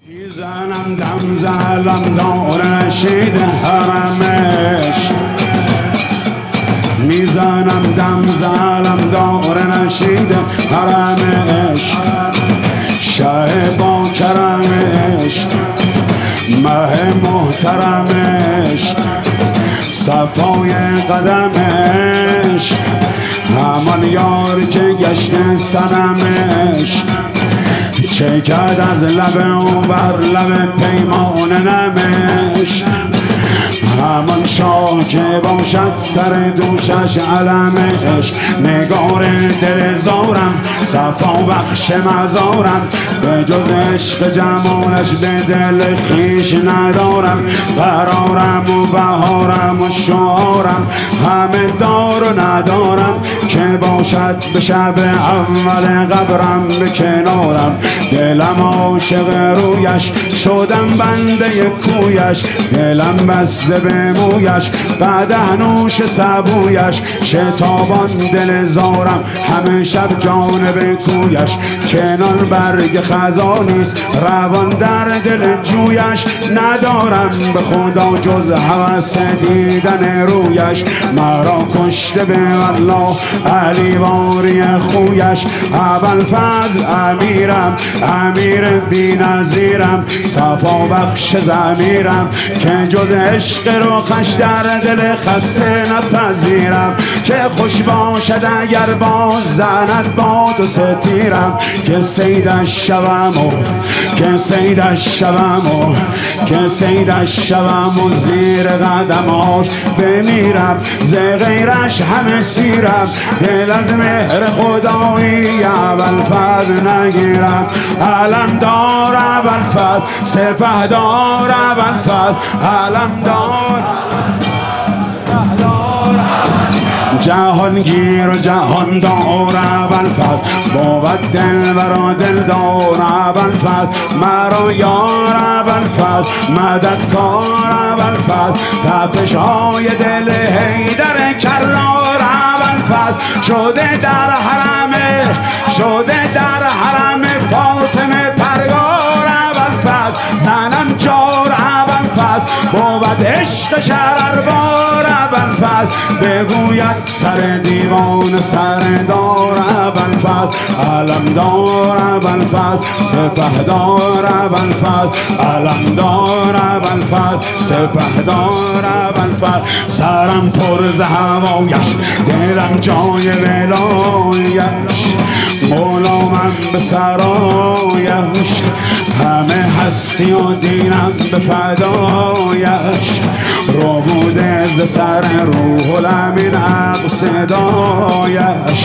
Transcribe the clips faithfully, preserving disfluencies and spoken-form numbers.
میزنم دم زلم دور نشید حرمش، میزنم دم زلم دور نشید حرمش، شه با کرمش مه محترمش، صفای قدمش همان یار که گشته سنمش، چه کرد از لب او بر لب پیمان نمش، همان شاه که باشد سر دوشش علمش، نگار دل زارم صفا بخش مزارم، به جز عشق جمالش به دل خویش ندارم، قرارم و بهارم و شعارم همه دار و ندارم، که باشد به شب اول قبرم به کنارم، دلم عاشق رویش شدم بنده کویش، دلم بسته به مویش قدح نوش سبویش، شتابان دل زارم همه شب جانب کویش، کنار برگ خزانیست روان در دل جویش، ندارم به خدا جز هوس دیدن رویش، مرا کشته به والله علی واری خویش، ابوالفضل امیرم امیر بی نظیرم، صفا بخش ضمیرم که جز عشق روخش در دل خسته نپذیرم، که خوش باشد اگر باز زند باد و ستیرم، که سیدش شوم و که سیدش شوم و که سیدش شوم و زیر قدماش بمیرم، ز غیرش همه سیرم، دل از مهر خدایی ابوالفضل نگیرم، علم دار ابوالفضل سپهدار ابوالفضل، علم دار جهانگیر و جهاندار ابوالفضل، بود دل برا دلدار ابوالفضل، مرا یار ابوالفضل مددکار ابوالفضل، تپش های دل حیدر کرار ابوالفضل، شده در حرم شده در حرم فاطمه پرگار ابوالفضل، زنم جار ابوالفضل، بود عشق شرربار ابوالفضل، بگوید سر دیوان سردار ابوالفضل، علمدار ابوالفضل سپهدار ابوالفضل، علمدار ابوالفضل سپهدار ابوالفضل، سرم پر ز هوایش دلم جای ولایش، غلامم به سرایش همه هستی و دینم به فدایش، رو بوده ز سر روح الامین حق صدایش،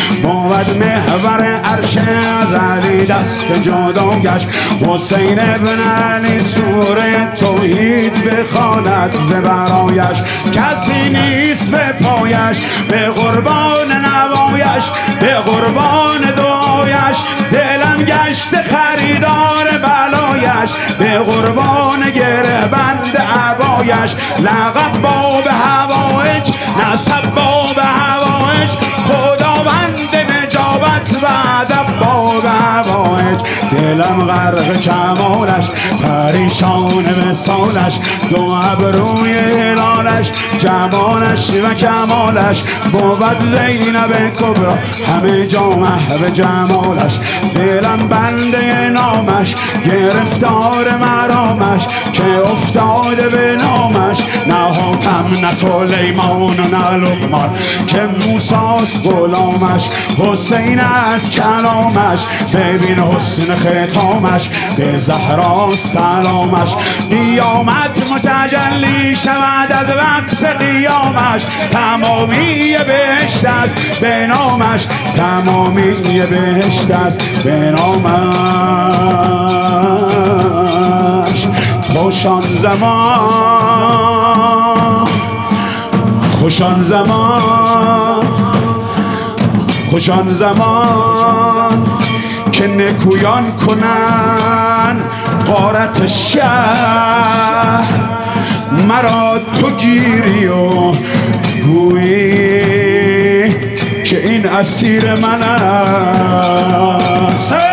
بود محور عرش ازلی دست جدایش، حسین ابن علی سوره توحید بخواند ز برایش، کسی نیست به پایش به قربان نوایش، به قربان دعایش، دلم گشت خریدار بلایش، به قربان گره بند عبایش، لقب باب هوایج نسب باب هوایج، خداوند نجابت و ادب باب هوایج، دلم غرق کمالش پریشان مثالش، دو ابروی هلالش جمالش و کمالش، بود زینب کبرا همه جا محو جمالش، دلم بنده نامش گرفتار مرامش، که افتاده به نامش نه حاتم نه سلیمان و نه لقمان، که موسیٰ غلامش، حسین از کلامش، ببین حسن ختامش، به زهرا سلامش، قیامت متجلی شود از وقت قیامش، تمامی بهشت است به نامش، تمامی بهشت است به نامش، خوشان زمان خوشان زمان خوشان زمان که نکویان کنن غارت شهر، مرا تو گیری و گویی که این اسیر من است.